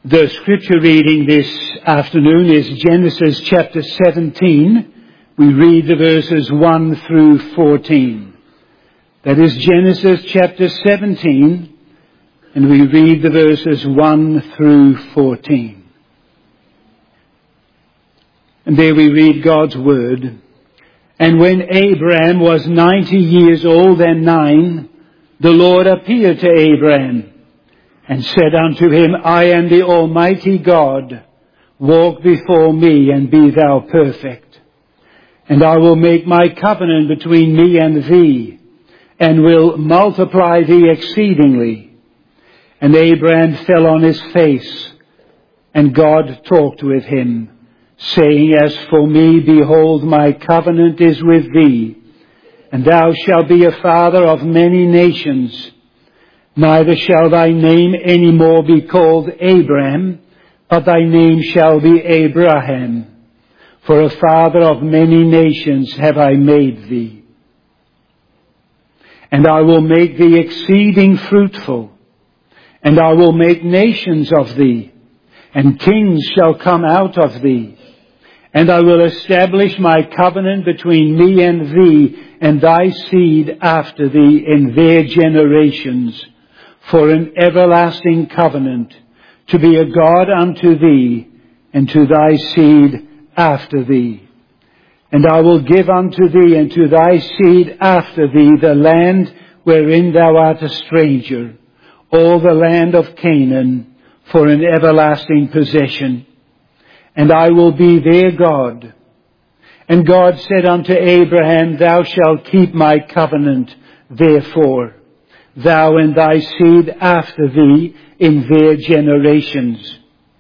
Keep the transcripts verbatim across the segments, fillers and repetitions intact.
The scripture reading this afternoon is Genesis chapter seventeen. We read the verses one through fourteen. That is Genesis chapter seventeen, and we read the verses one through fourteen. And there we read God's word. And when Abraham was ninety years old and nine, the Lord appeared to Abraham and said unto him, I am the Almighty God. Walk before me and be thou perfect. And I will make my covenant between me and thee, and will multiply thee exceedingly. And Abraham fell on his face, and God talked with him, saying, As for me, behold, my covenant is with thee, and thou shalt be a father of many nations. Neither shall thy name any more be called Abram, but thy name shall be Abraham. For a father of many nations have I made thee. And I will make thee exceeding fruitful, and I will make nations of thee, and kings shall come out of thee. And I will establish my covenant between me and thee, and thy seed after thee in their generations, for an everlasting covenant, to be a God unto thee, and to thy seed after thee. And I will give unto thee and to thy seed after thee the land wherein thou art a stranger, all the land of Canaan, for an everlasting possession. And I will be their God. And God said unto Abraham, Thou shalt keep my covenant, therefore, thou and thy seed after thee in their generations.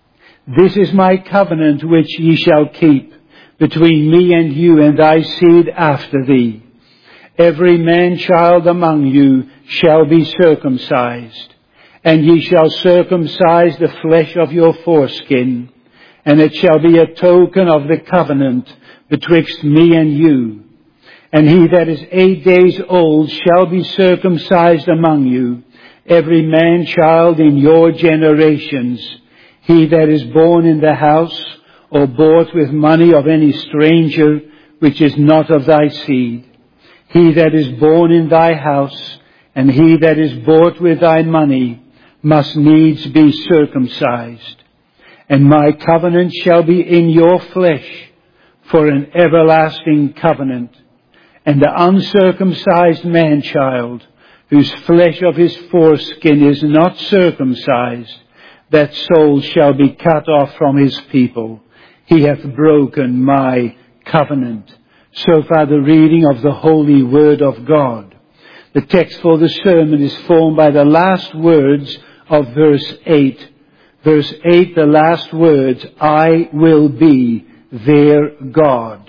This is my covenant which ye shall keep between me and you and thy seed after thee. Every man-child among you shall be circumcised, and ye shall circumcise the flesh of your foreskin, and it shall be a token of the covenant betwixt me and you. And he that is eight days old shall be circumcised among you, every man-child in your generations. He that is born in the house, or bought with money of any stranger, which is not of thy seed. He that is born in thy house, and he that is bought with thy money, must needs be circumcised. And my covenant shall be in your flesh, for an everlasting covenant. And the uncircumcised man-child, whose flesh of his foreskin is not circumcised, that soul shall be cut off from his people. He hath broken my covenant. So far the reading of the holy word of God. The text for the sermon is formed by the last words of verse eight. Verse eight, the last words, I will be their God.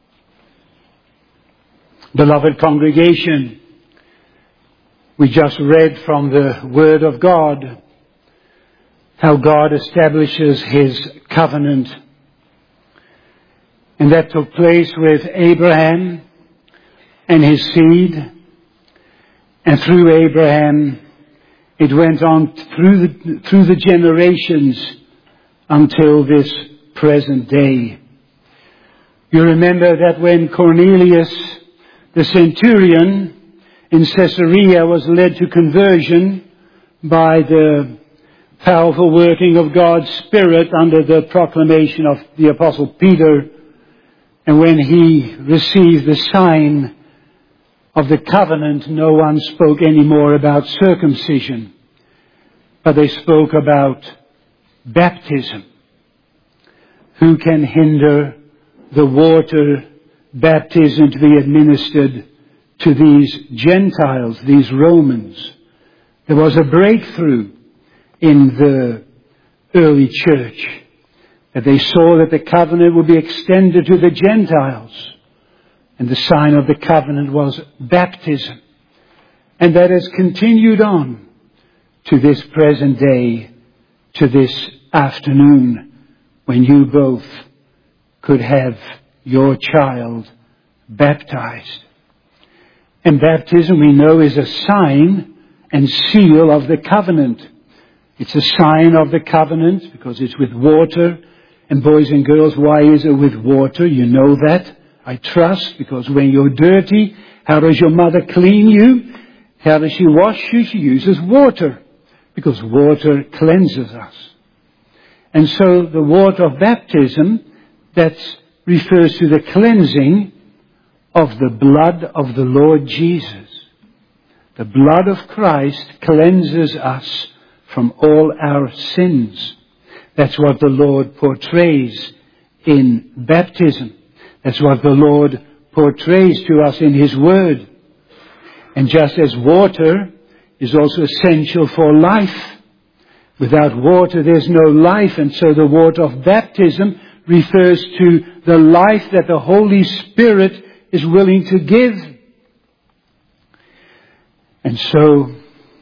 Beloved congregation, we just read from the Word of God how God establishes His covenant. And that took place with Abraham and his seed. And through Abraham, it went on through the, through the generations until this present day. You remember that when Cornelius, the centurion in Caesarea, was led to conversion by the powerful working of God's Spirit under the proclamation of the Apostle Peter, and when he received the sign of the covenant, no one spoke any more about circumcision, but they spoke about baptism. Who can hinder the water baptism to be administered to these Gentiles, these Romans? There was a breakthrough in the early church, that they saw that the covenant would be extended to the Gentiles. And the sign of the covenant was baptism. And that has continued on to this present day, to this afternoon, when you both could have your child baptized. And baptism, we know, is a sign and seal of the covenant. It's a sign of the covenant because it's with water. And boys and girls, why is it with water? You know that, I trust, because when you're dirty, how does your mother clean you? How does she wash you? She uses water, because water cleanses us. And so the water of baptism, that refers to the cleansing of the blood of the Lord Jesus. The blood of Christ cleanses us from all our sins. That's what the Lord portrays in baptism. That's what the Lord portrays to us in His Word. And just as water is also essential for life, without water there's no life, and so the water of baptism refers to the life that the Holy Spirit is willing to give. And so,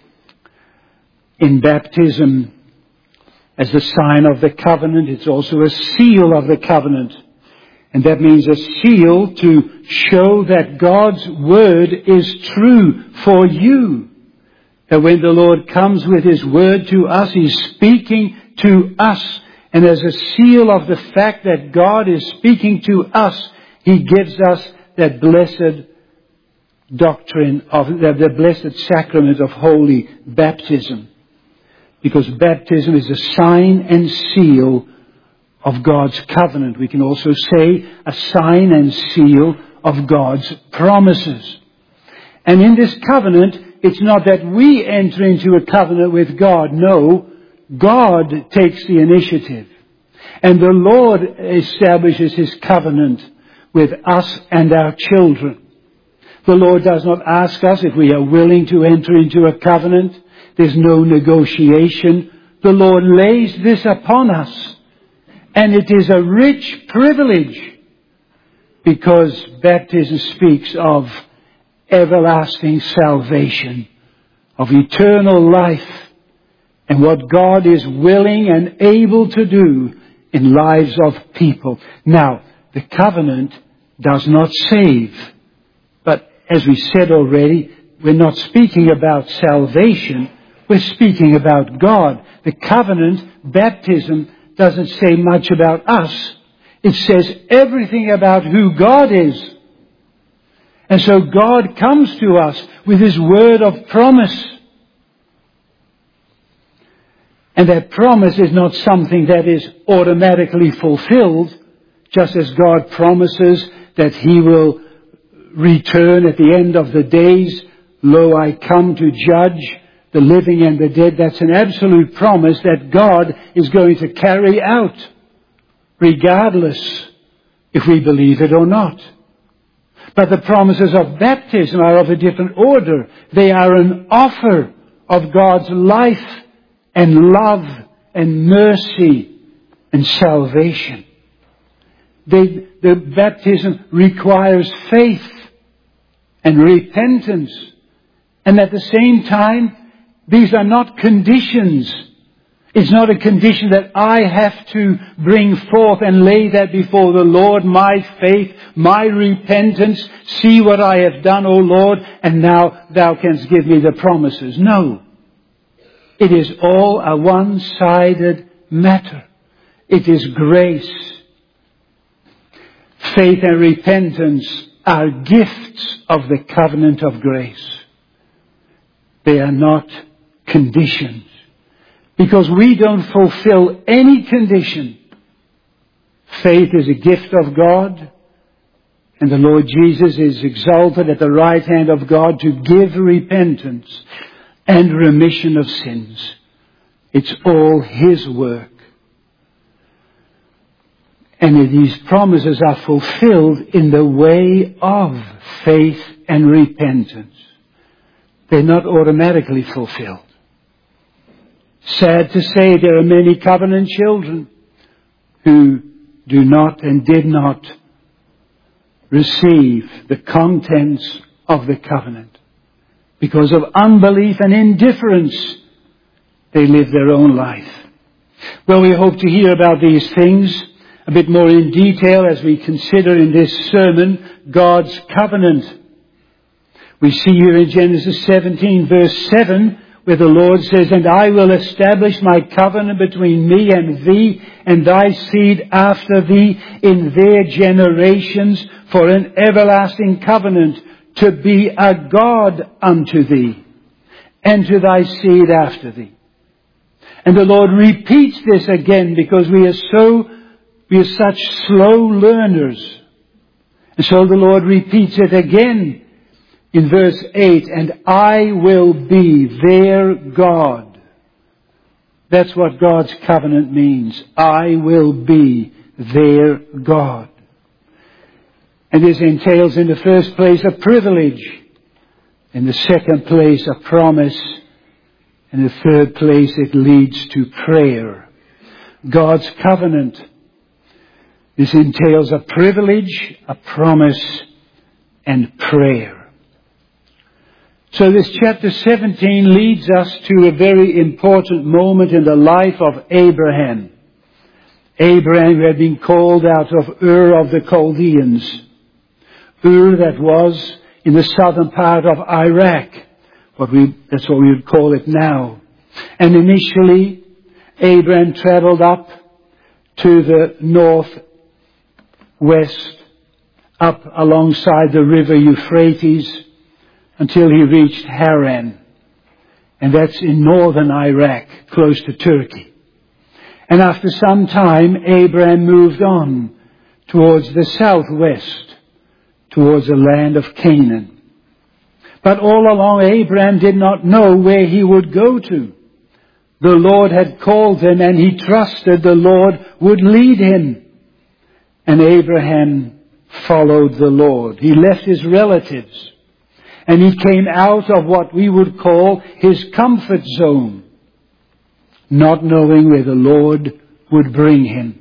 in baptism, as the sign of the covenant, it's also a seal of the covenant. And that means a seal to show that God's word is true for you. That when the Lord comes with His word to us, He's speaking to us. And as a seal of the fact that God is speaking to us, He gives us that blessed doctrine of the, the blessed sacrament of holy baptism. Because baptism is a sign and seal of God's covenant. We can also say a sign and seal of God's promises. And in this covenant, it's not that we enter into a covenant with God. No, God takes the initiative. And the Lord establishes His covenant with us and our children. The Lord does not ask us if we are willing to enter into a covenant. There's no negotiation. The Lord lays this upon us. And it is a rich privilege, because baptism speaks of everlasting salvation, of eternal life, and what God is willing and able to do in lives of people. Now, the covenant does not save. But as we said already, we're not speaking about salvation. We're speaking about God. The covenant, baptism, doesn't say much about us. It says everything about who God is. And so God comes to us with His word of promise. And that promise is not something that is automatically fulfilled, just as God promises that He will return at the end of the days. Lo, I come to judge the living and the dead. That's an absolute promise that God is going to carry out, regardless if we believe it or not. But the promises of baptism are of a different order. They are an offer of God's life and love and mercy and salvation. They, the baptism requires faith and repentance. And at the same time, these are not conditions. It's not a condition that I have to bring forth and lay that before the Lord, my faith, my repentance. See what I have done, O Lord, and now Thou canst give me the promises. No. It is all a one-sided matter. It is grace. Faith and repentance are gifts of the covenant of grace. They are not conditions. Because we don't fulfill any condition. Faith is a gift of God. And the Lord Jesus is exalted at the right hand of God to give repentance and remission of sins. It's all His work. And these promises are fulfilled in the way of faith and repentance. They're not automatically fulfilled. Sad to say, there are many covenant children who do not and did not receive the contents of the covenant. Because of unbelief and indifference, they live their own life. Well, we hope to hear about these things a bit more in detail as we consider in this sermon God's covenant. We see here in Genesis seventeen verse seven where the Lord says, "And I will establish my covenant between me and thee and thy seed after thee in their generations for an everlasting covenant, to be a God unto thee and to thy seed after thee." And the Lord repeats this again because we are so, we are such slow learners. And so the Lord repeats it again in verse eight, "And I will be their God." That's what God's covenant means. I will be their God. And this entails in the first place a privilege. In the second place a promise. In the third place it leads to prayer. God's covenant. This entails a privilege, a promise, and prayer. So this chapter seventeen leads us to a very important moment in the life of Abraham. Abraham had been called out of Ur of the Chaldeans. Ur, that was in the southern part of Iraq. What we, that's what we would call it now. And initially, Abraham traveled up to the northwest, up alongside the river Euphrates, until he reached Haran. And that's in northern Iraq, close to Turkey. And after some time, Abraham moved on towards the southwest, towards the land of Canaan. But all along, Abraham did not know where he would go to. The Lord had called him, and he trusted the Lord would lead him. And Abraham followed the Lord. He left his relatives. And he came out of what we would call his comfort zone, not knowing where the Lord would bring him.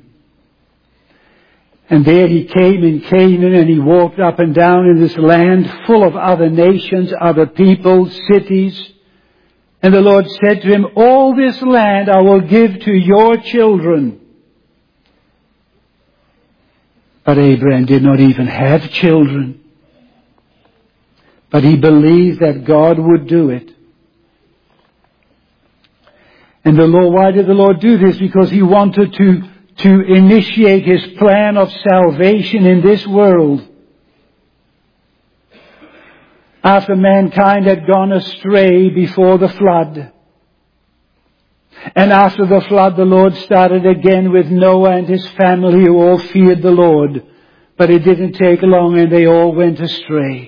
And there he came in Canaan, and he walked up and down in this land full of other nations, other people, cities. And the Lord said to him, "All this land I will give to your children." But Abraham did not even have children. But he believed that God would do it. And the Lord, why did the Lord do this? Because he wanted to, to initiate his plan of salvation in this world. After mankind had gone astray before the flood. And after the flood, the Lord started again with Noah and his family, who all feared the Lord. But it didn't take long, and they all went astray.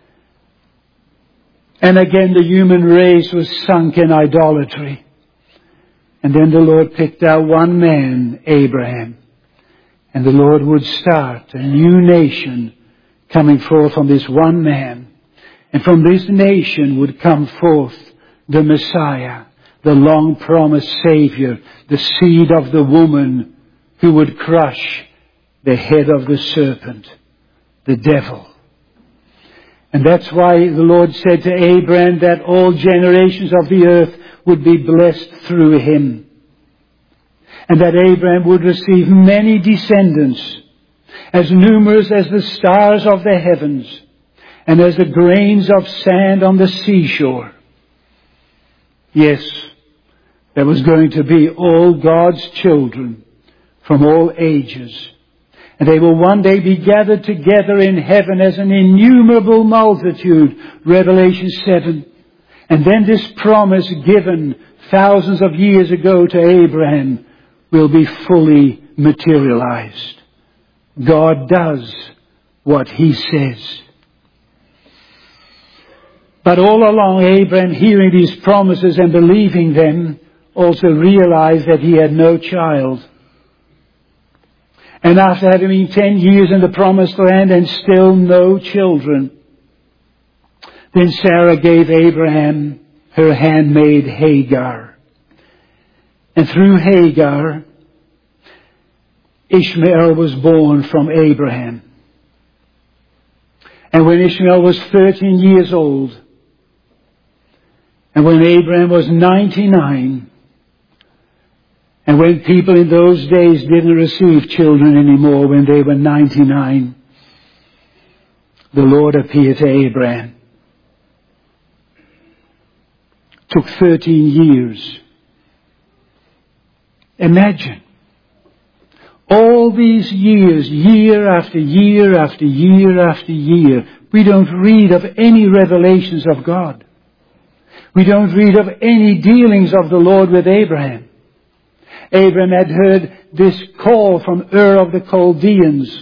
And again the human race was sunk in idolatry. And then the Lord picked out one man, Abraham. And the Lord would start a new nation coming forth from this one man. And from this nation would come forth the Messiah, the long-promised Savior, the seed of the woman who would crush the head of the serpent, the devil. And that's why the Lord said to Abraham that all generations of the earth would be blessed through him. And that Abraham would receive many descendants, as numerous as the stars of the heavens, and as the grains of sand on the seashore. Yes, there was going to be all God's children from all ages. And they will one day be gathered together in heaven as an innumerable multitude, Revelation seven. And then this promise given thousands of years ago to Abraham will be fully materialized. God does what he says. But all along, Abraham, hearing these promises and believing them, also realized that he had no child. And after having been ten years in the promised land and still no children, then Sarah gave Abraham her handmaid Hagar. And through Hagar, Ishmael was born from Abraham. And when Ishmael was thirteen years old, and when Abraham was ninety-nine, and when people in those days didn't receive children anymore when they were ninety-nine, the Lord appeared to Abraham. took thirteen years. Imagine. All these years, year after year after year after year, we don't read of any revelations of God. We don't read of any dealings of the Lord with Abraham. Abraham had heard this call from Ur of the Chaldeans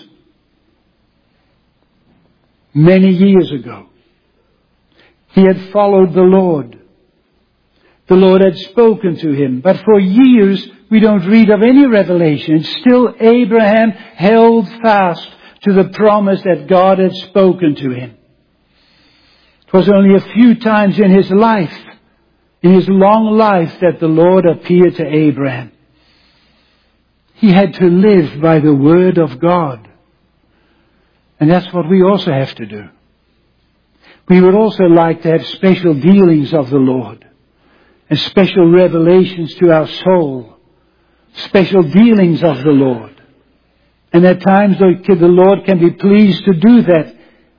many years ago. He had followed the Lord. The Lord had spoken to him. But for years, we don't read of any revelation. Still, Abraham held fast to the promise that God had spoken to him. It was only a few times in his life, in his long life, that the Lord appeared to Abraham. He had to live by the word of God. And that's what we also have to do. We would also like to have special dealings of the Lord and special revelations to our soul. Special dealings of the Lord. And at times the Lord can be pleased to do that.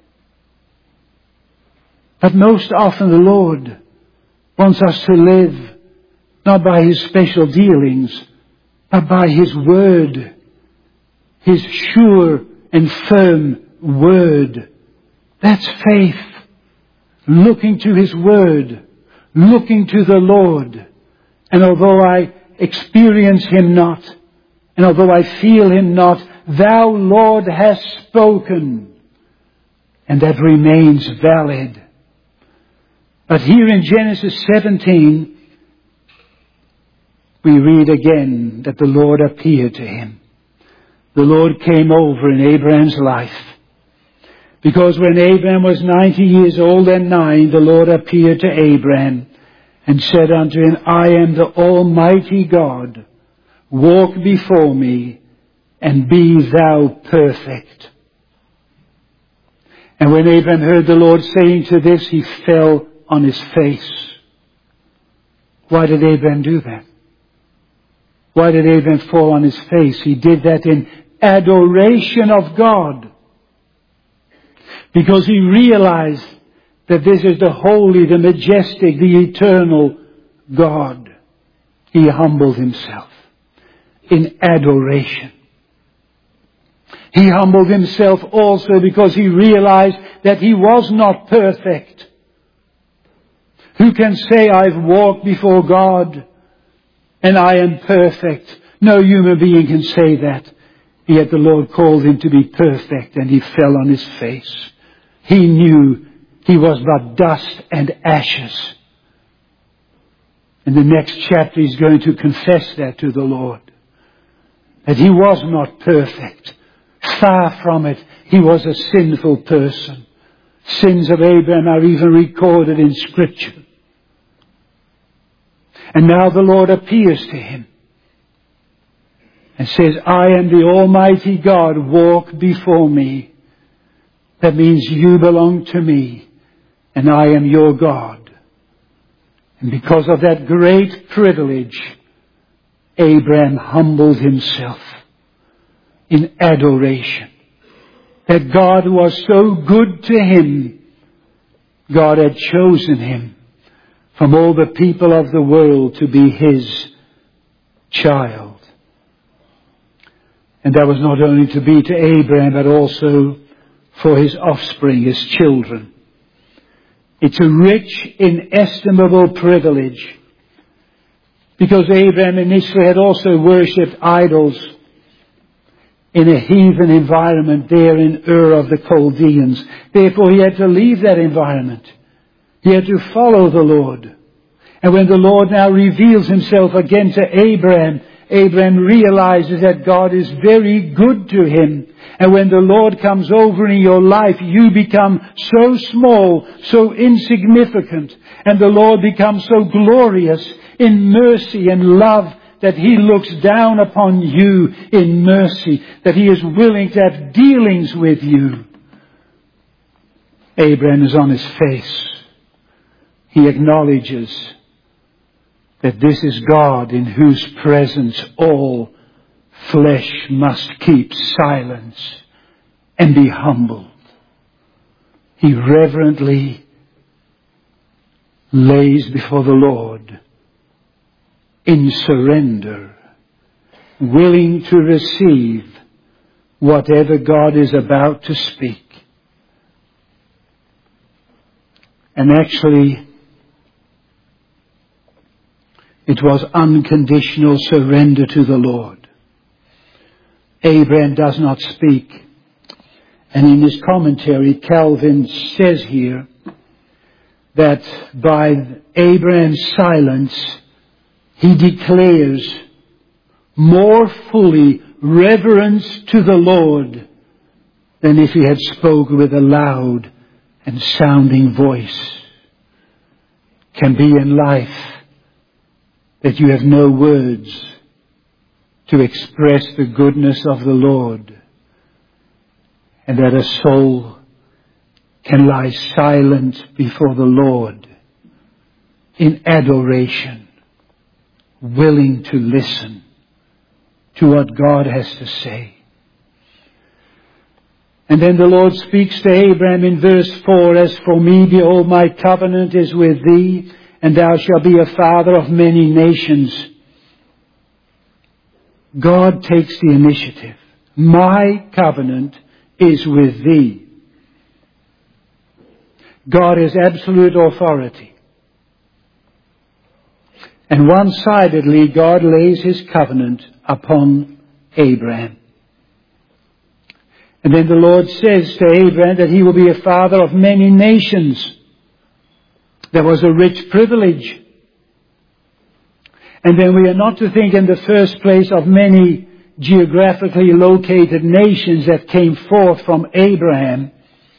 But most often the Lord wants us to live not by His special dealings, but by His word. His sure and firm word. That's faith. Looking to His word. Looking to the Lord. And although I experience Him not, and although I feel Him not, Thou, Lord, hast spoken. And that remains valid. But here in Genesis seventeen, we read again that the Lord appeared to him. The Lord came over in Abraham's life. Because when Abraham was ninety years old and nine, the Lord appeared to Abraham and said unto him, I am the Almighty God. Walk before me and be thou perfect. And when Abraham heard the Lord saying to this, he fell on his face. Why did Abraham do that? Why did Abraham fall on his face? He did that in adoration of God. Because he realized that this is the holy, the majestic, the eternal God. He humbled himself in adoration. He humbled himself also because he realized that he was not perfect. Who can say, I've walked before God and I am perfect? No human being can say that. Yet the Lord called him to be perfect, and he fell on his face. He knew he was but dust and ashes. In the next chapter he's going to confess that to the Lord. That he was not perfect. Far from it. He was a sinful person. Sins of Abraham are even recorded in Scripture. And now the Lord appears to him and says, I am the Almighty God, walk before me. That means you belong to me and I am your God. And because of that great privilege, Abraham humbled himself in adoration. That God was so good to him, God had chosen him from all the people of the world to be His child. And that was not only to be to Abraham, but also for his offspring, his children. It's a rich, inestimable privilege. Because Abraham initially had also worshipped idols in a heathen environment there in Ur of the Chaldeans. Therefore he had to leave that environment. He had to follow the Lord. And when the Lord now reveals Himself again to Abraham, Abraham realizes that God is very good to him. And when the Lord comes over in your life, you become so small, so insignificant. And the Lord becomes so glorious in mercy and love that He looks down upon you in mercy, that He is willing to have dealings with you. Abraham is on his face. He acknowledges that this is God in whose presence all flesh must keep silence and be humbled. He reverently lays before the Lord in surrender, willing to receive whatever God is about to speak. And actually, it was unconditional surrender to the Lord. Abraham does not speak. And in his commentary, Calvin says here that by Abraham's silence, he declares more fully reverence to the Lord than if he had spoken with a loud and sounding voice. Can be in life that you have no words to express the goodness of the Lord, and that a soul can lie silent before the Lord in adoration, willing to listen to what God has to say. And then the Lord speaks to Abraham in verse four, "As for me, behold, my covenant is with thee, and thou shalt be a father of many nations." God takes the initiative. My covenant is with thee. God has absolute authority. And one-sidedly, God lays his covenant upon Abraham. And then the Lord says to Abraham that he will be a father of many nations. That was a rich privilege. And then we are not to think in the first place of many geographically located nations that came forth from Abraham.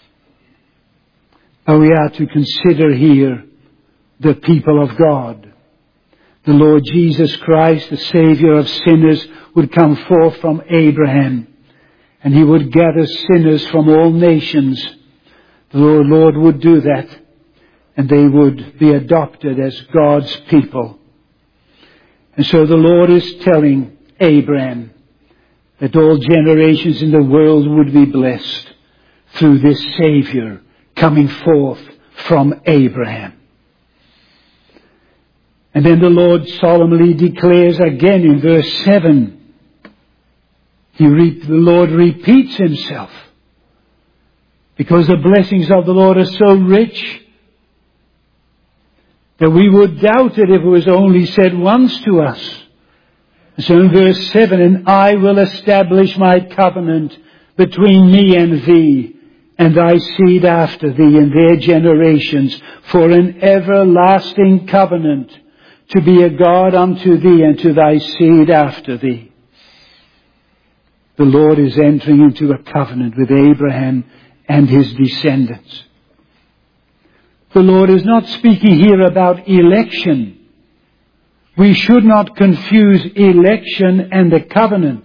But we are to consider here the people of God. The Lord Jesus Christ, the Savior of sinners, would come forth from Abraham. And he would gather sinners from all nations. The Lord would do that. And they would be adopted as God's people. And so the Lord is telling Abraham that all generations in the world would be blessed through this Savior coming forth from Abraham. And then the Lord solemnly declares again in verse seven, He re- the Lord repeats himself, because the blessings of the Lord are so rich that we would doubt it if it was only said once to us. So in verse seven, "And I will establish my covenant between me and thee, and thy seed after thee in their generations, for an everlasting covenant, to be a God unto thee and to thy seed after thee." The Lord is entering into a covenant with Abraham and his descendants. The Lord is not speaking here about election. We should not confuse election and the covenant.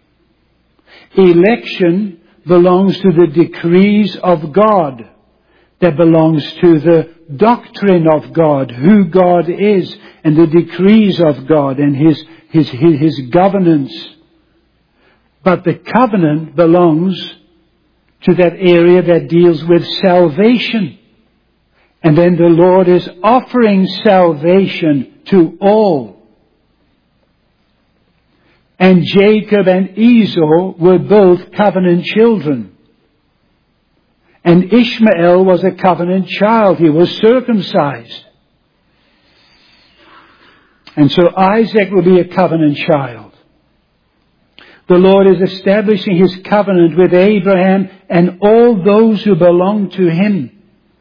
Election belongs to the decrees of God. That belongs to the doctrine of God, who God is, and the decrees of God and His, His, His, His governance. But the covenant belongs to that area that deals with salvation. And then the Lord is offering salvation to all. And Jacob and Esau were both covenant children. And Ishmael was a covenant child. He was circumcised. And so Isaac will be a covenant child. The Lord is establishing His covenant with Abraham and all those who belong to Him.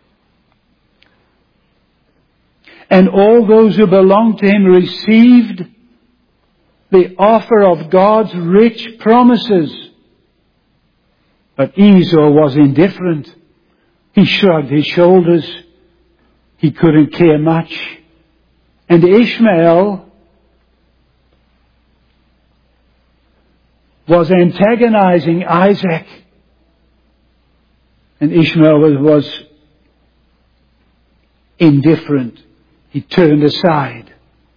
And all those who belong to Him received the offer of God's rich promises. But Esau was indifferent. He shrugged his shoulders. He couldn't care much. And Ishmael was antagonizing Isaac. And Ishmael was, was indifferent. He turned aside.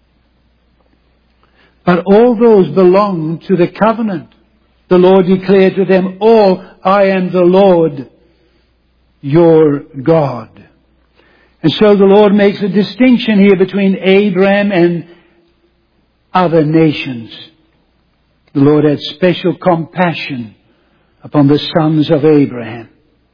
But all those belong to the covenant. The Lord declared to them all, "I am the Lord, your God." And so the Lord makes a distinction here between Abraham and other nations. The Lord had special compassion upon the sons of Abraham.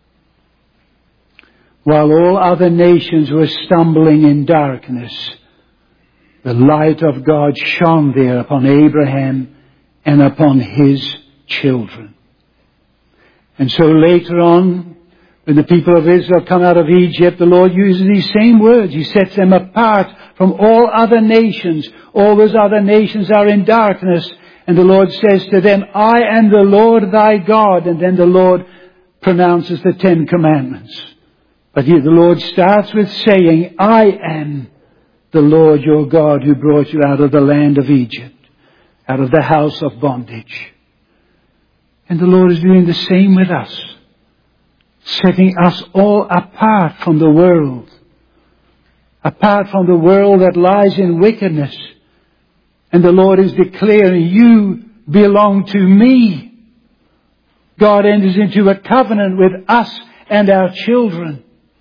While all other nations were stumbling in darkness, the light of God shone there upon Abraham and upon his children. And so later on, when the people of Israel come out of Egypt, the Lord uses these same words. He sets them apart from all other nations. All those other nations are in darkness. And the Lord says to them, I am the Lord thy God. And then the Lord pronounces the Ten Commandments. But here the Lord starts with saying, I am the Lord your God who brought you out of the land of Egypt, out of the house of bondage. And the Lord is doing the same with us, setting us all apart from the world, apart from the world that lies in wickedness. And the Lord is declaring, you belong to me. God enters into a covenant with us and our children.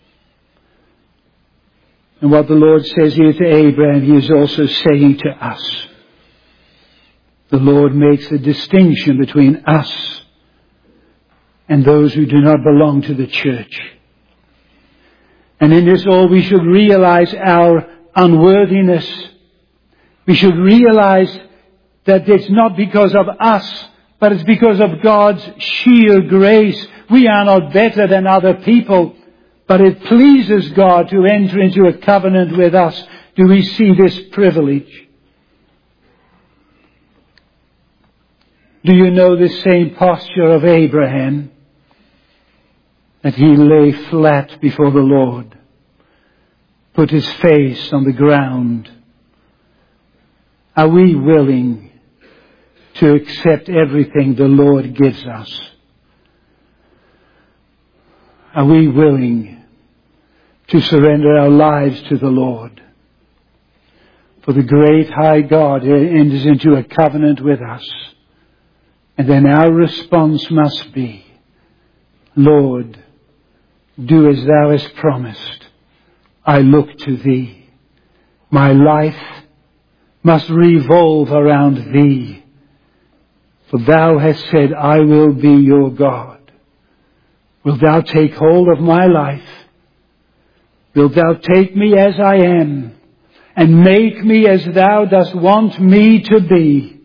And what the Lord says here to Abraham, he is also saying to us. The Lord makes a distinction between us and those who do not belong to the church. And in this all we should realize our unworthiness. We should realize that it's not because of us, but it's because of God's sheer grace. We are not better than other people, but it pleases God to enter into a covenant with us. Do we see this privilege? Do you know the same posture of Abraham? That he lay flat before the Lord, put his face on the ground. Are we willing to accept everything the Lord gives us? Are we willing to surrender our lives to the Lord? For the great high God enters into a covenant with us. And then our response must be, Lord, do as thou hast promised. I look to thee. My life must revolve around thee. For thou hast said, I will be your God. Wilt thou take hold of my life? Wilt thou take me as I am and make me as thou dost want me to be?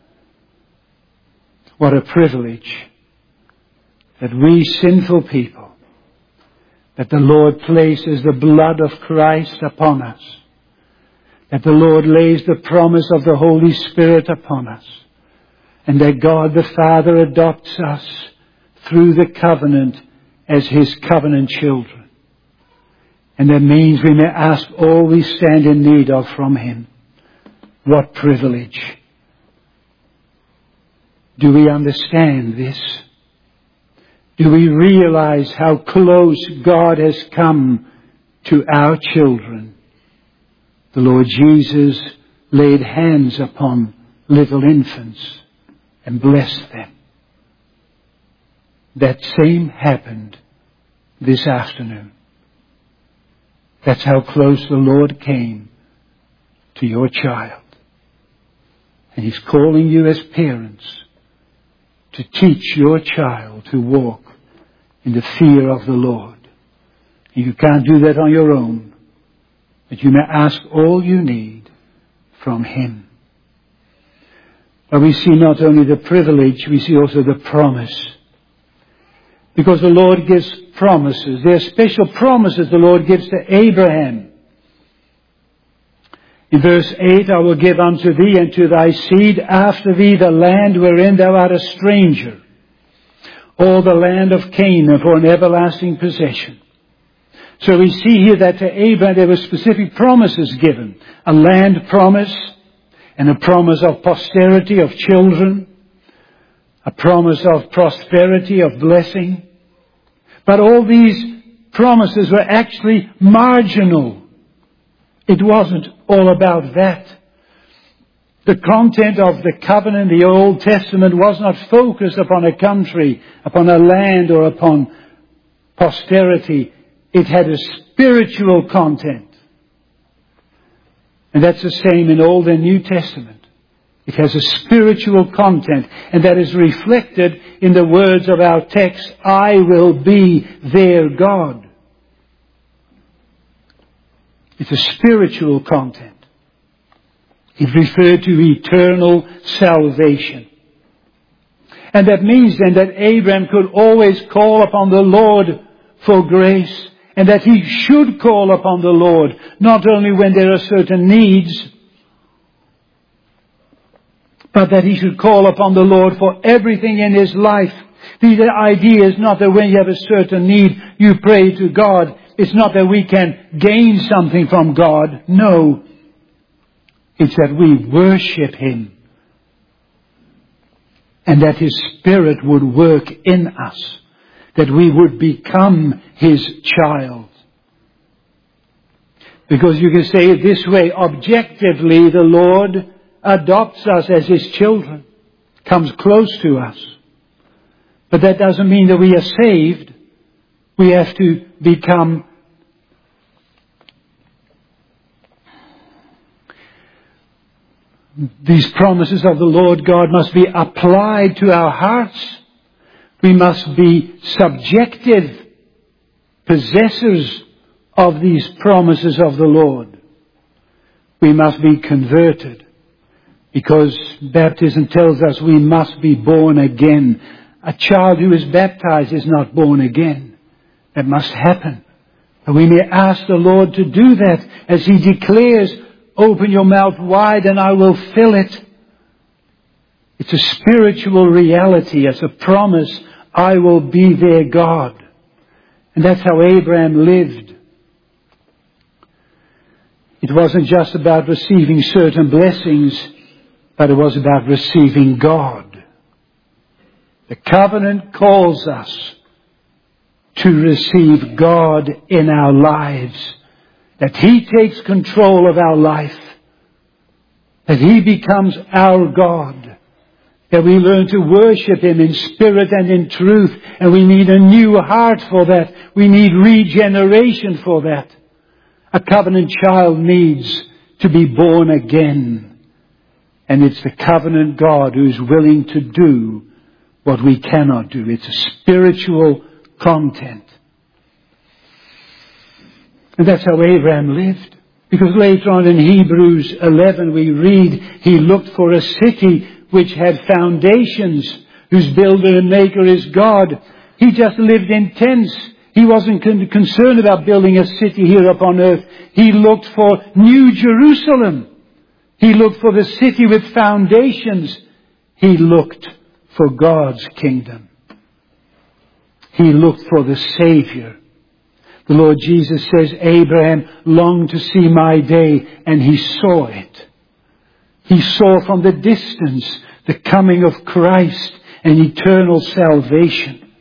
What a privilege that we sinful people, that the Lord places the blood of Christ upon us, that the Lord lays the promise of the Holy Spirit upon us, and that God the Father adopts us through the covenant as His covenant children. And that means we may ask all we stand in need of from Him. What privilege! Do we understand this? Do we realize how close God has come to our children? The Lord Jesus laid hands upon little infants and blessed them. That same happened this afternoon. That's how close the Lord came to your child. And He's calling you as parents to teach your child to walk in the fear of the Lord. You can't do that on your own, but you may ask all you need from Him. But we see not only the privilege, we see also the promise. Because the Lord gives promises. There are special promises the Lord gives to Abraham. In verse eight, I will give unto thee and to thy seed after thee the land wherein thou art a stranger, all the land of Canaan for an everlasting possession. So we see here that to Abraham there were specific promises given. A land promise, and a promise of posterity, of children, a promise of prosperity, of blessing. But all these promises were actually marginal. It wasn't all about that. The content of the covenant, the Old Testament, was not focused upon a country, upon a land, or upon posterity. It had a spiritual content. And that's the same in Old and New Testament. It has a spiritual content, and that is reflected in the words of our text, I will be their God. It's a spiritual content. It referred to eternal salvation. And that means then that Abraham could always call upon the Lord for grace, and that he should call upon the Lord, not only when there are certain needs, but that he should call upon the Lord for everything in his life. The idea is not that when you have a certain need, you pray to God. It's not that we can gain something from God. No. It's that we worship Him. And that His Spirit would work in us. That we would become His child. Because you can say it this way, objectively the Lord adopts us as His children. Comes close to us. But that doesn't mean that we are saved. We have to become these promises of the Lord God must be applied to our hearts. We must be subjective possessors of these promises of the Lord. We must be converted, because baptism tells us we must be born again. A child who is baptized is not born again. That must happen. And we may ask the Lord to do that, as He declares, open your mouth wide and I will fill it. It's a spiritual reality. It's a promise. I will be their God. And that's how Abraham lived. It wasn't just about receiving certain blessings, but it was about receiving God. The covenant calls us to receive God in our lives. That He takes control of our life. That He becomes our God. That we learn to worship Him in spirit and in truth. And we need a new heart for that. We need regeneration for that. A covenant child needs to be born again. And it's the covenant God who is willing to do what we cannot do. It's a spiritual content. And that's how Abraham lived. Because later on in Hebrews eleven we read, he looked for a city which had foundations, whose builder and maker is God. He just lived in tents. He wasn't con- concerned about building a city here upon earth. He looked for New Jerusalem. He looked for the city with foundations. He looked for God's kingdom. He looked for the Savior. The Lord Jesus says, Abraham longed to see my day, and he saw it. He saw from the distance the coming of Christ and eternal salvation.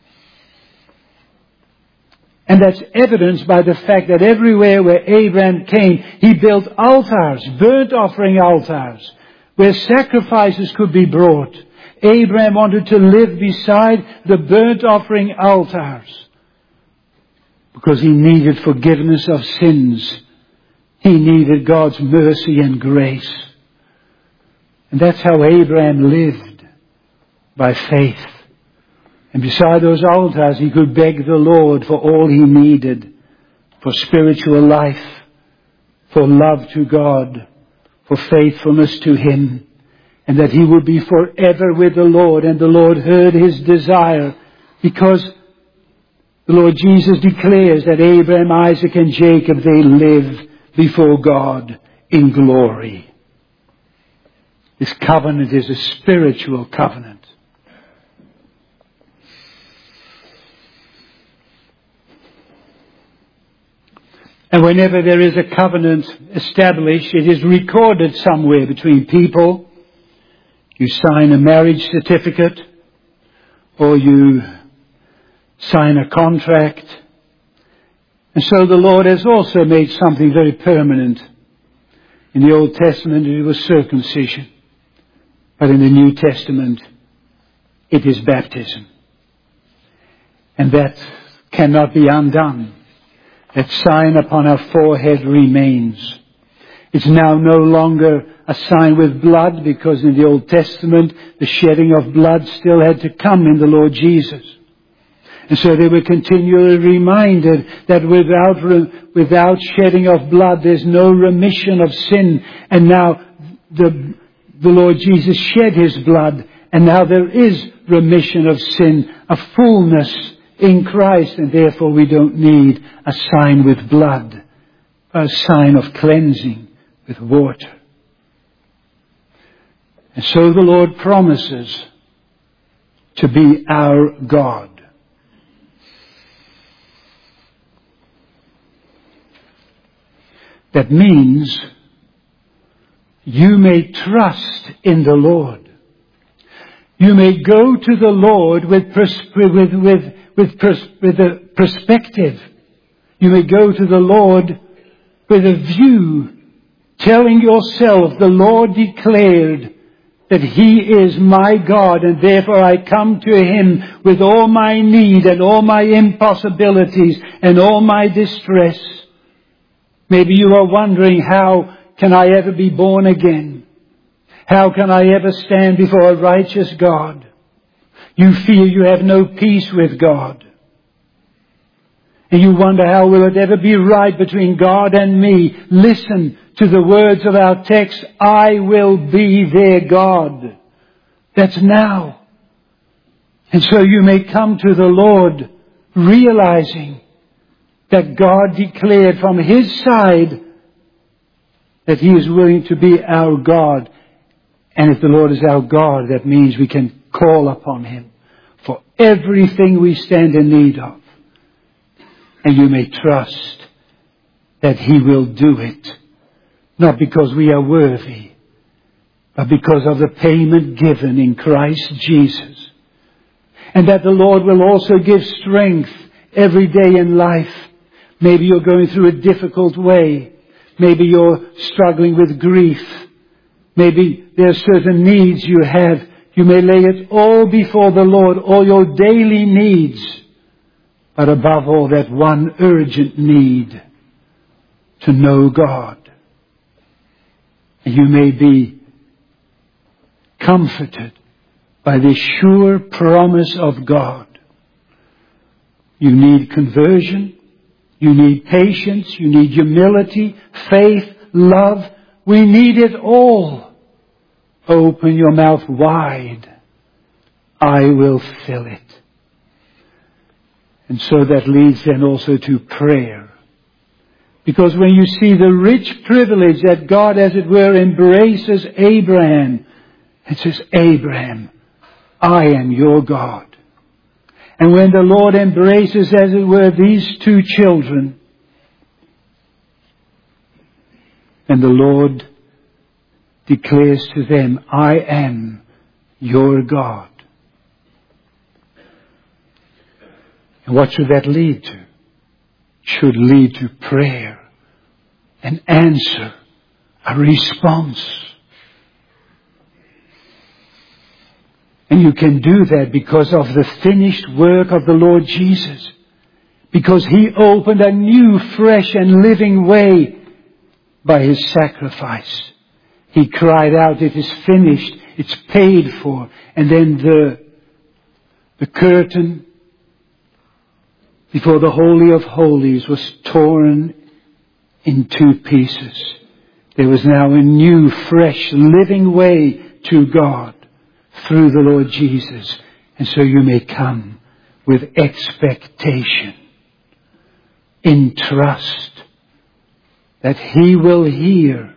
And that's evidenced by the fact that everywhere where Abraham came, he built altars, burnt offering altars, where sacrifices could be brought. Abraham wanted to live beside the burnt offering altars, because he needed forgiveness of sins. He needed God's mercy and grace. And that's how Abraham lived, by faith. And beside those altars he could beg the Lord for all he needed, for spiritual life, for love to God, for faithfulness to Him, and that he would be forever with the Lord. And the Lord heard his desire, because the Lord Jesus declares that Abraham, Isaac and Jacob, they live before God in glory. This covenant is a spiritual covenant. And whenever there is a covenant established, it is recorded somewhere between people. You sign a marriage certificate, or you sign a contract. And so the Lord has also made something very permanent. In the Old Testament it was circumcision. But in the New Testament it is baptism. And that cannot be undone. That sign upon our forehead remains. It's now no longer a sign with blood, because in the Old Testament the shedding of blood still had to come in the Lord Jesus. And so they were continually reminded that without without shedding of blood there's no remission of sin. And now the, the Lord Jesus shed His blood, and now there is remission of sin, a fullness in Christ, and therefore we don't need a sign with blood, a sign of cleansing with water. And so the Lord promises to be our God. That means you may trust in the Lord. You may go to the Lord with pers- with with with, pers- with a perspective. You may go to the Lord with a view, telling yourself, the Lord declared that He is my God, and therefore I come to Him with all my need and all my impossibilities and all my distress. Maybe you are wondering, how can I ever be born again? How can I ever stand before a righteous God? You feel you have no peace with God. And you wonder, how will it ever be right between God and me? Listen to the words of our text. I will be their God. That's now. And so you may come to the Lord realizing that God declared from His side that He is willing to be our God. And if the Lord is our God, that means we can call upon Him for everything we stand in need of. And you may trust that He will do it. Not because we are worthy, but because of the payment given in Christ Jesus. And that the Lord will also give strength every day in life. Maybe you're going through a difficult way. Maybe you're struggling with grief. Maybe there are certain needs you have. You may lay it all before the Lord, all your daily needs. But above all, that one urgent need, to know God. And you may be comforted by the sure promise of God. You need conversion. You need patience. You need humility, faith, love. We need it all. Open your mouth wide. I will fill it. And so that leads then also to prayer. Because when you see the rich privilege that God, as it were, embraces Abraham, it says, Abraham, I am your God. And when the Lord embraces, as it were, these two children, and the Lord declares to them, I am your God. And what should that lead to? It should lead to prayer, an answer, a response. And you can do that because of the finished work of the Lord Jesus. Because He opened a new, fresh and living way by His sacrifice. He cried out, it is finished, it's paid for. And then the, the curtain before the Holy of Holies was torn in two pieces. There was now a new, fresh, living way to God through the Lord Jesus. And so you may come with expectation, in trust that He will hear,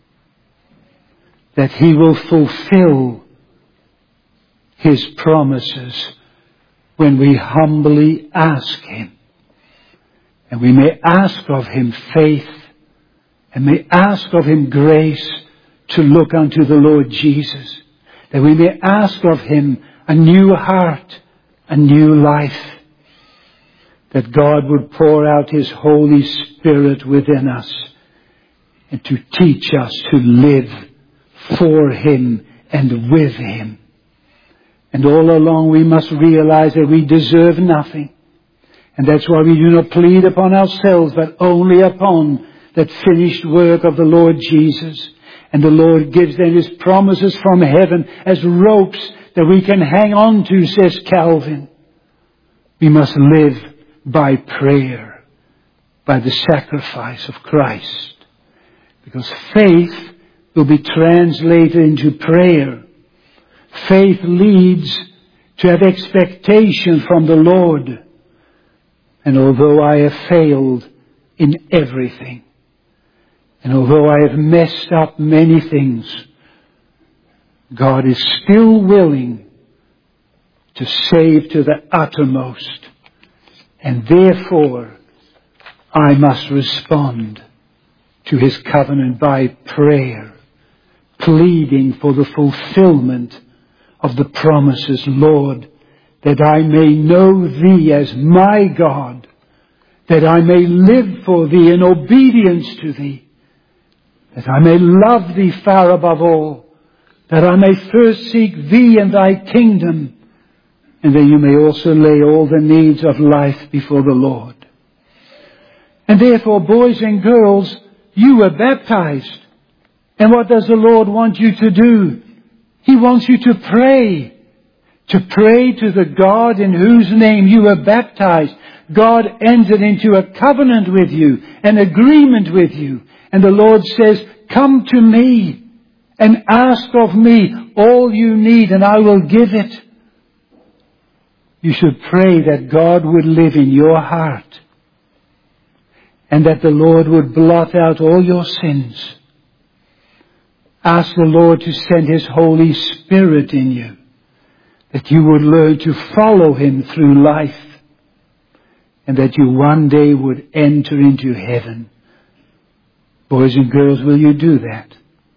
that He will fulfill His promises when we humbly ask Him. And we may ask of Him faith, and may ask of Him grace to look unto the Lord Jesus. That we may ask of Him a new heart, a new life. That God would pour out His Holy Spirit within us, and to teach us to live for Him and with Him. And all along we must realize that we deserve nothing. And that's why we do not plead upon ourselves, but only upon that finished work of the Lord Jesus. And the Lord gives them His promises from heaven as ropes that we can hang on to, says Calvin. We must live by prayer, by the sacrifice of Christ. Because faith will be translated into prayer. Faith leads to have expectation from the Lord. And although I have failed in everything, and although I have messed up many things, God is still willing to save to the uttermost. And therefore, I must respond to His covenant by prayer, pleading for the fulfillment of the promises, Lord, that I may know Thee as my God, that I may live for Thee in obedience to Thee, that I may love Thee far above all, that I may first seek Thee and Thy kingdom, and that You may also lay all the needs of life before the Lord. And therefore, boys and girls, you were baptized. And what does the Lord want you to do? He wants you to pray. To pray to the God in whose name you were baptized. God entered into a covenant with you, an agreement with you. And the Lord says, come to me and ask of me all you need and I will give it. You should pray that God would live in your heart and that the Lord would blot out all your sins. Ask the Lord to send His Holy Spirit in you, that you would learn to follow Him through life, and that you one day would enter into heaven. Boys and girls, will you do that?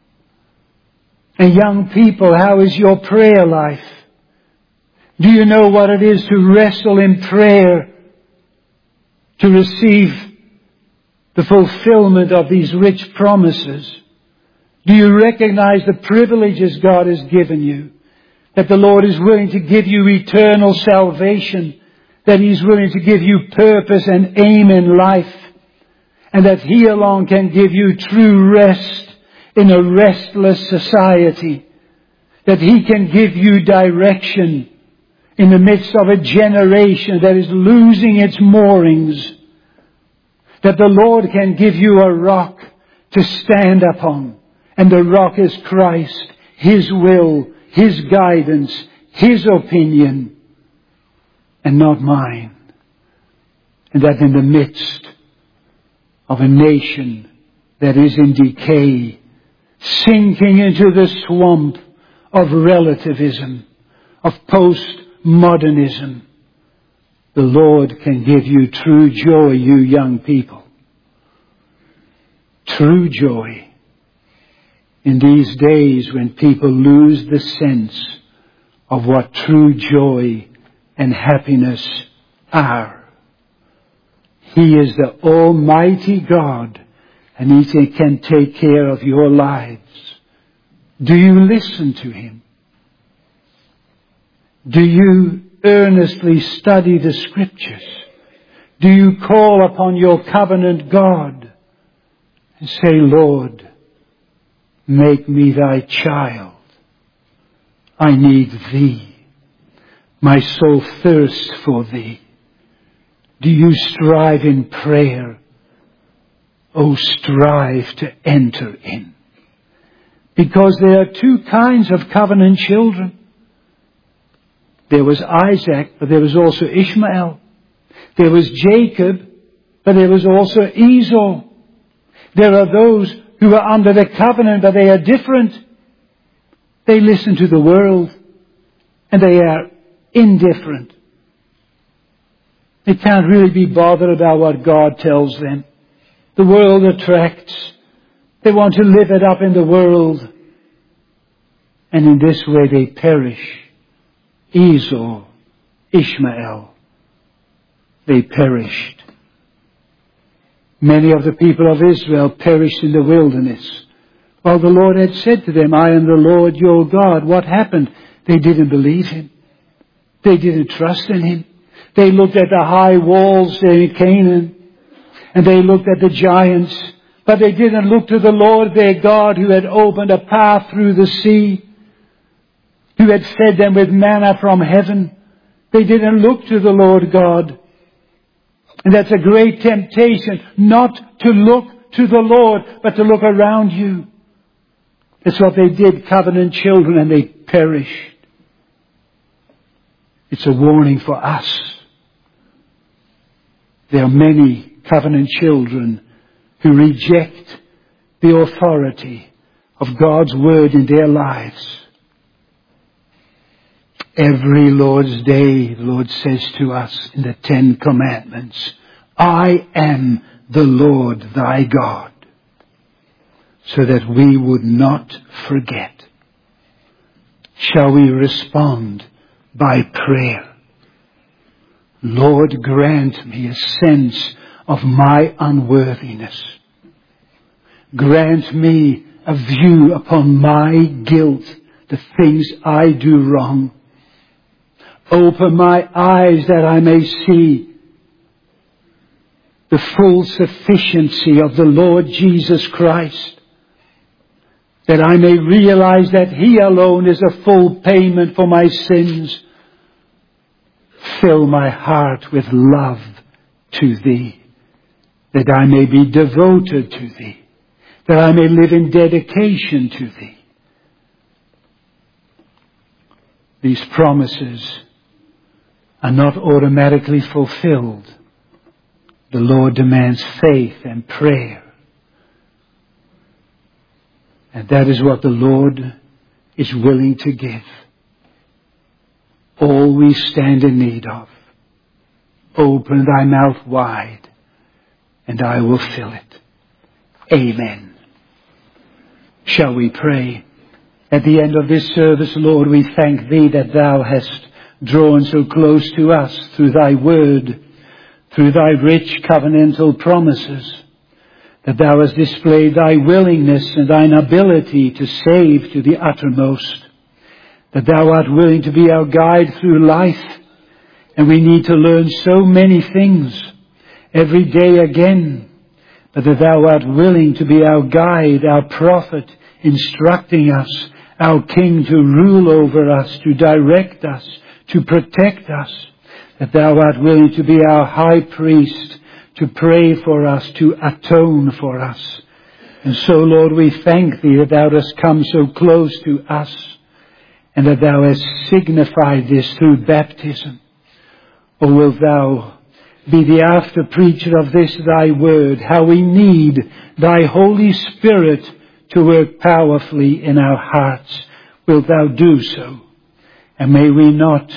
And young people, how is your prayer life? Do you know what it is to wrestle in prayer, to receive the fulfillment of these rich promises? Do you recognize the privileges God has given you? That the Lord is willing to give you eternal salvation, that He's willing to give you purpose and aim in life, and that He alone can give you true rest in a restless society, that He can give you direction in the midst of a generation that is losing its moorings, that the Lord can give you a rock to stand upon, and the rock is Christ, His will, His guidance, His opinion, and not mine. And that in the midst of a nation that is in decay, sinking into the swamp of relativism, of postmodernism, the Lord can give you true joy, you young people. True joy. In these days when people lose the sense of what true joy and happiness are. He is the Almighty God, and He can take care of your lives. Do you listen to Him? Do you earnestly study the Scriptures? Do you call upon your covenant God and say, Lord, make me Thy child. I need Thee. My soul thirsts for Thee. Do you strive in prayer? Oh, strive to enter in. Because there are two kinds of covenant children. There was Isaac, but there was also Ishmael. There was Jacob, but there was also Esau. There are those who are under the covenant, but they are different. They listen to the world, and they are indifferent. They can't really be bothered about what God tells them. The world attracts. They want to live it up in the world. And in this way they perish. Esau, Ishmael, they perished. Many of the people of Israel perished in the wilderness. While the Lord had said to them, I am the Lord your God. What happened? They didn't believe Him. They didn't trust in Him. They looked at the high walls in Canaan, and they looked at the giants, but they didn't look to the Lord their God, who had opened a path through the sea, who had fed them with manna from heaven. They didn't look to the Lord God. And that's a great temptation, not to look to the Lord, but to look around you. That's what they did, covenant children, and they perished. It's a warning for us. There are many covenant children who reject the authority of God's word in their lives. Every Lord's Day, the Lord says to us in the Ten Commandments, I am the Lord thy God, so that we would not forget. Shall we respond by prayer? Lord, grant me a sense of my unworthiness. Grant me a view upon my guilt, the things I do wrong. Open my eyes that I may see the full sufficiency of the Lord Jesus Christ, that I may realize that He alone is a full payment for my sins. Fill my heart with love to Thee, that I may be devoted to Thee, that I may live in dedication to Thee. These promises are not automatically fulfilled. The Lord demands faith and prayer. And that is what the Lord is willing to give. All we stand in need of. Open thy mouth wide, and I will fill it. Amen. Shall we pray? At the end of this service, Lord, we thank Thee that Thou hast drawn so close to us through Thy word, through Thy rich covenantal promises, that Thou hast displayed Thy willingness and Thine ability to save to the uttermost, that Thou art willing to be our guide through life, and we need to learn so many things every day again, but that Thou art willing to be our guide, our prophet, instructing us, our King to rule over us, to direct us, to protect us, that Thou art willing to be our high priest, to pray for us, to atone for us. And so, Lord, we thank Thee that Thou hast come so close to us, and that Thou hast signified this through baptism. Or wilt Thou be the after preacher of this Thy word, how we need Thy Holy Spirit to work powerfully in our hearts. Wilt Thou do so? And may we not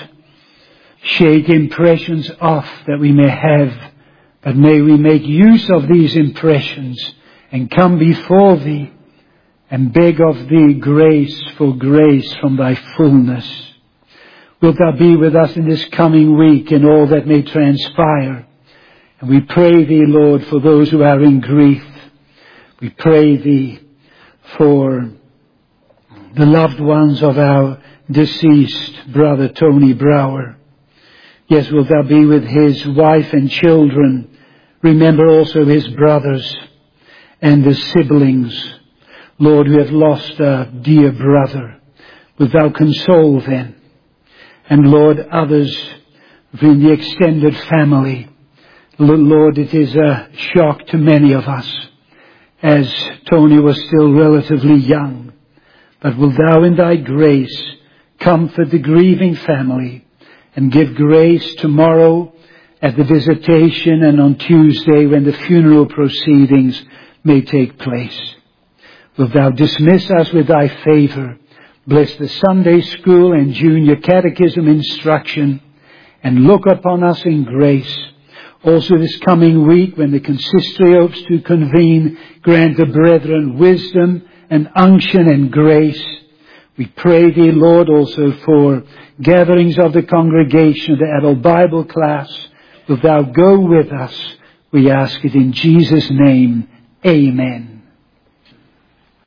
shake impressions off that we may have, but may we make use of these impressions and come before Thee and beg of Thee grace for grace from Thy fullness. Wilt Thou be with us in this coming week in all that may transpire? And we pray Thee, Lord, for those who are in grief. We pray Thee for the loved ones of our deceased brother Tony Brower. Yes, wilt Thou be with his wife and children. Remember also his brothers and the siblings, Lord, who have lost a dear brother. Wilt Thou console them? And Lord, others in the extended family. Lord, it is a shock to many of us, as Tony was still relatively young. But wilt Thou in Thy grace comfort the grieving family and give grace tomorrow at the visitation and on Tuesday when the funeral proceedings may take place. Wilt Thou dismiss us with Thy favor? Bless the Sunday school and junior catechism instruction, and look upon us in grace. Also this coming week, when the consistory hopes to convene, grant the brethren wisdom and unction and grace. We pray Thee, Lord, also for gatherings of the congregation, the adult Bible class. Wilt Thou go with us? We ask it in Jesus' name. Amen.